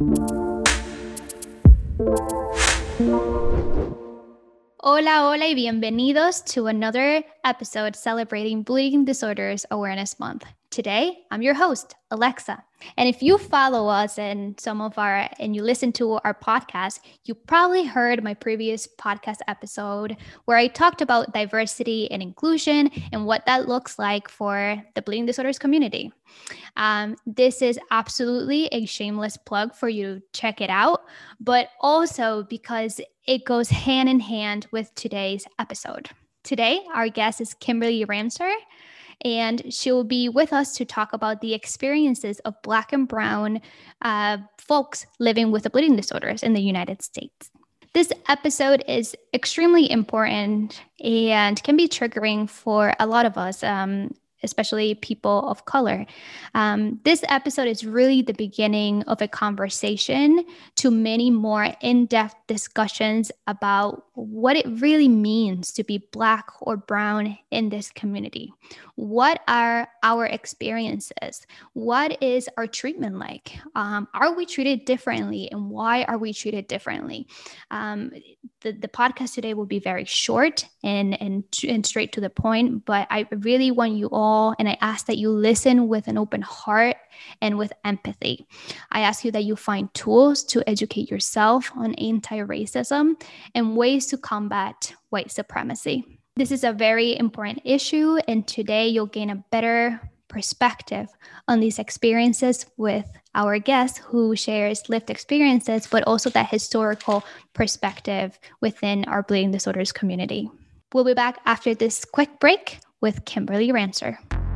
Hola, hola, y bienvenidos to another episode celebrating Bleeding Disorders Awareness Month. Today, I'm your host, Alexa. And if you follow us and you listen to our podcast, you probably heard my previous podcast episode where I talked about diversity and inclusion and what that looks like for the bleeding disorders community. This is absolutely a shameless plug for you to check it out, but also because it goes hand in hand with today's episode. Today, our guest is Kimberly Ramseur, and she'll be with us to talk about the experiences of Black and Brown folks living with bleeding disorders in the United States. This episode is extremely important and can be triggering for a lot of us, especially people of color. This episode is really the beginning of a conversation to many more in-depth discussions about what it really means to be Black or Brown in this community. What are our experiences? What is our treatment like? Are we treated differently, and why are we treated differently? The podcast today will be very short and straight to the point, but I really want you all, and I ask that you listen with an open heart and with empathy. I ask you that you find tools to educate yourself on anti-racism and ways to combat white supremacy. This is a very important issue, and today you'll gain a better perspective on these experiences with our guest who shares lived experiences, but also that historical perspective within our bleeding disorders community. We'll be back after this quick break with Kimberly Ramseur.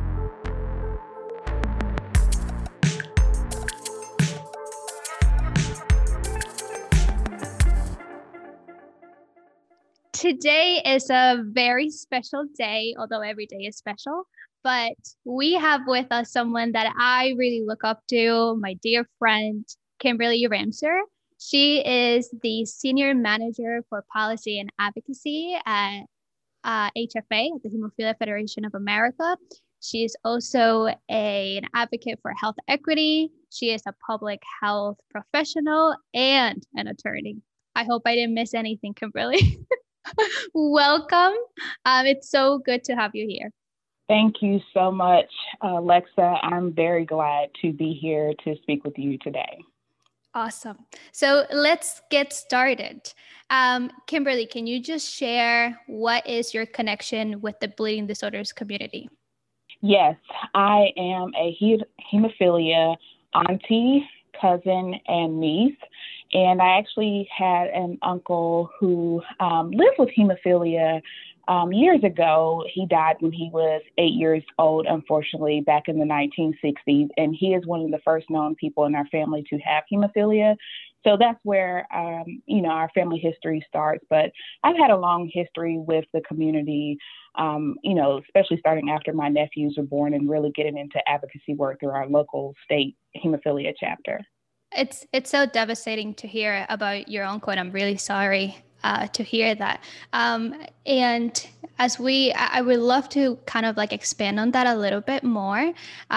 Today is a very special day, although every day is special. But we have with us someone that I really look up to, my dear friend, Kimberly Ramseur. She is the Senior Manager for Policy and Advocacy at HFA, at the Hemophilia Federation of America. She is also an advocate for health equity. She is a public health professional and an attorney. I hope I didn't miss anything, Kimberly. Welcome. It's so good to have you here. Thank you so much, Alexa. I'm very glad to be here to speak with you today. Awesome. So let's get started. Kimberly, can you just share what is your connection with the bleeding disorders community? Yes, I am a hemophilia auntie, cousin, and niece. And I actually had an uncle who lived with hemophilia years ago. He died when he was 8 years old, unfortunately, back in the 1960s. And he is one of the first known people in our family to have hemophilia. So that's where, our family history starts. But I've had a long history with the community, especially starting after my nephews were born and really getting into advocacy work through our local state hemophilia chapter. It's so devastating to hear about your uncle, and I'm really sorry to hear that. And I would love to kind of like expand on that a little bit more.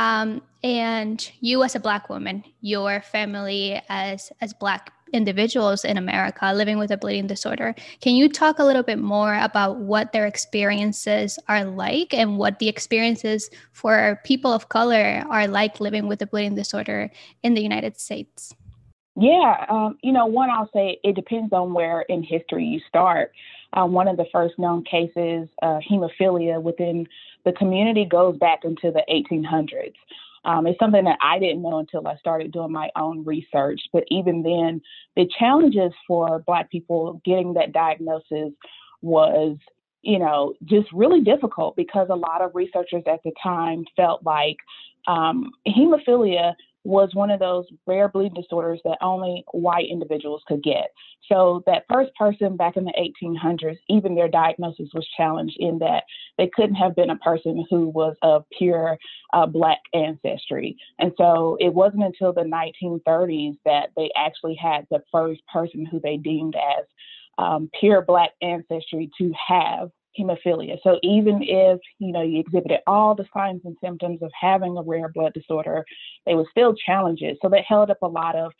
And you as a Black woman, your family as Black individuals in America living with a bleeding disorder. Can you talk a little bit more about what their experiences are like and what the experiences for people of color are like living with a bleeding disorder in the United States? Yeah, one, I'll say it depends on where in history you start. One of the first known cases, hemophilia within the community goes back into the 1800s. It's something that I didn't know until I started doing my own research. But even then, the challenges for Black people getting that diagnosis was, just really difficult because a lot of researchers at the time felt like hemophilia was one of those rare bleeding disorders that only white individuals could get. So that first person back in the 1800s, even their diagnosis was challenged in that they couldn't have been a person who was of pure Black ancestry. And so it wasn't until the 1930s that they actually had the first person who they deemed as pure Black ancestry to have hemophilia. So even if, you exhibited all the signs and symptoms of having a rare blood disorder, they would still challenge it. So that held up a lot of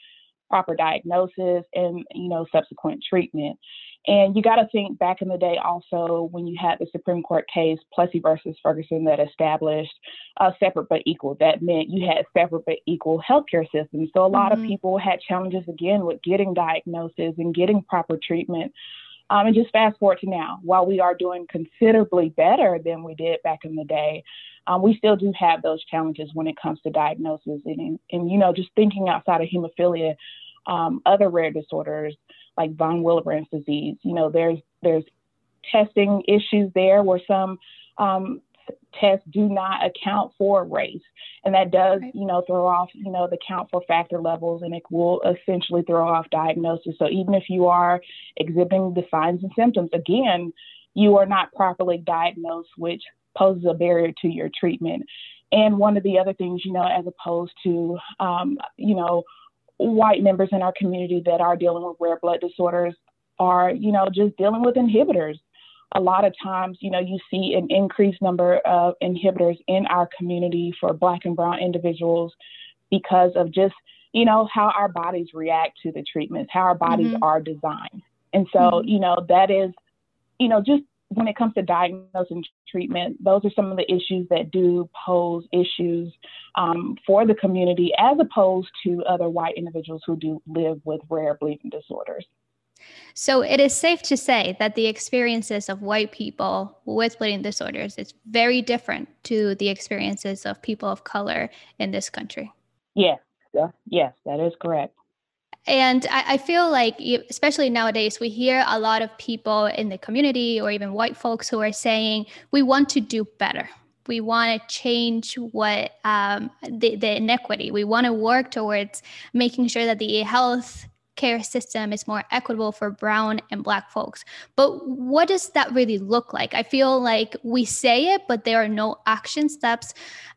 proper diagnosis, and, subsequent treatment. And you got to think back in the day also when you had the Supreme Court case, Plessy versus Ferguson, that established separate but equal. That meant you had separate but equal healthcare systems. So a lot of people had challenges, again, with getting diagnosis and getting proper treatment. And just fast forward to now, while we are doing considerably better than we did back in the day, we still do have those challenges when it comes to diagnosis. And just thinking outside of hemophilia, other rare disorders like von Willebrand's disease, there's testing issues there where some tests do not account for race. And that does, throw off, the count for factor levels, and it will essentially throw off diagnosis. So even if you are exhibiting the signs and symptoms, again, you are not properly diagnosed, which poses a barrier to your treatment. And one of the other things, as opposed to, white members in our community that are dealing with rare blood disorders are, just dealing with inhibitors. A lot of times, you see an increased number of inhibitors in our community for Black and Brown individuals because of just, how our bodies react to the treatments, how our bodies are designed. And so, that is, just when it comes to diagnosis and treatment, those are some of the issues that do pose issues for the community, as opposed to other white individuals who do live with rare bleeding disorders. So it is safe to say that the experiences of white people with bleeding disorders is very different to the experiences of people of color in this country. Yes, that is correct. And I feel like, especially nowadays, we hear a lot of people in the community or even white folks who are saying, we want to do better. We want to change what the inequity. We want to work towards making sure that the health care system is more equitable for Brown and Black folks. But what does that really look like? I feel like we say it, but there are no action steps.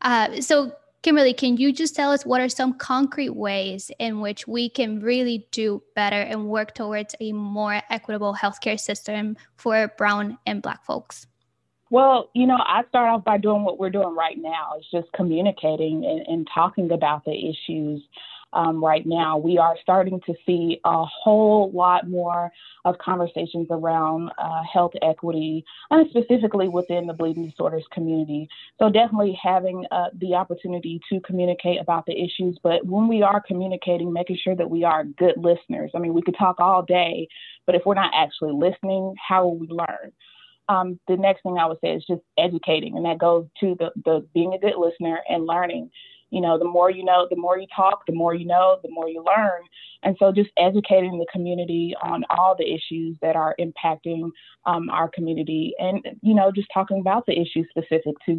So Kimberly, can you just tell us what are some concrete ways in which we can really do better and work towards a more equitable healthcare system for Brown and Black folks? Well, I start off by doing what we're doing right now. It's just communicating and talking about the issues. Right now, we are starting to see a whole lot more of conversations around health equity, and specifically within the bleeding disorders community. So definitely having the opportunity to communicate about the issues, but when we are communicating, making sure that we are good listeners. I mean, we could talk all day, but if we're not actually listening, how will we learn? The next thing I would say is just educating, and that goes to the being a good listener and learning. The more you know, the more you talk, the more you know, the more you learn. And so just educating the community on all the issues that are impacting our community, and, just talking about the issues specific to,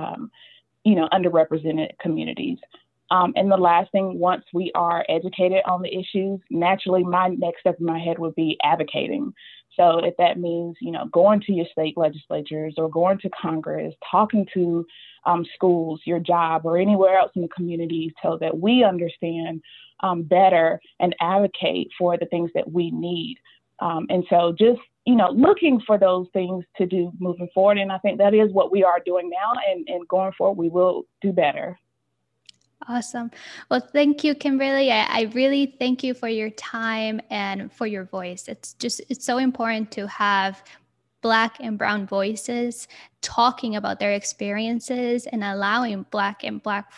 underrepresented communities. And the last thing, once we are educated on the issues, naturally, my next step in my head would be advocating. So if that means, going to your state legislatures or going to Congress, talking to schools, your job, or anywhere else in the community so that we understand better and advocate for the things that we need. And so just, looking for those things to do moving forward. And I think that is what we are doing now, and going forward, we will do better. Awesome. Well, thank you, Kimberly. I really thank you for your time and for your voice. It's so important to have Black and Brown voices talking about their experiences and allowing Black and Brown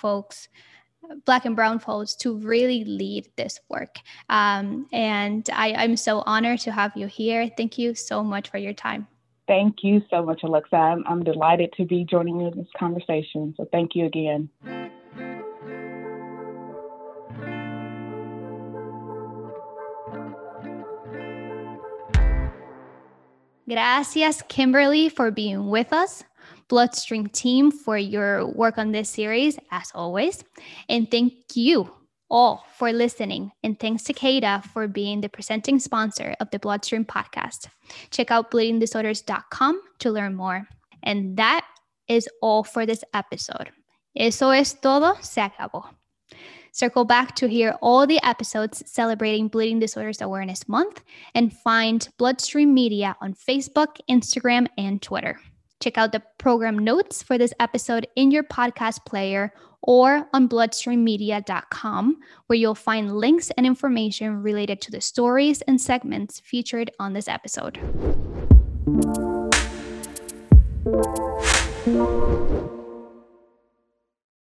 folks to really lead this work. And I'm so honored to have you here. Thank you so much for your time. Thank you so much, Alexa. I'm delighted to be joining you in this conversation. So thank you again. Gracias, Kimberly, for being with us. Bloodstream team, for your work on this series, as always. And thank you all for listening. And thanks to CADA for being the presenting sponsor of the Bloodstream podcast. Check out bleedingdisorders.com to learn more. And that is all for this episode. Eso es todo, se acabó. Circle back to hear all the episodes celebrating Bleeding Disorders Awareness Month, and find Bloodstream Media on Facebook, Instagram, and Twitter. Check out the program notes for this episode in your podcast player or on bloodstreammedia.com, where you'll find links and information related to the stories and segments featured on this episode.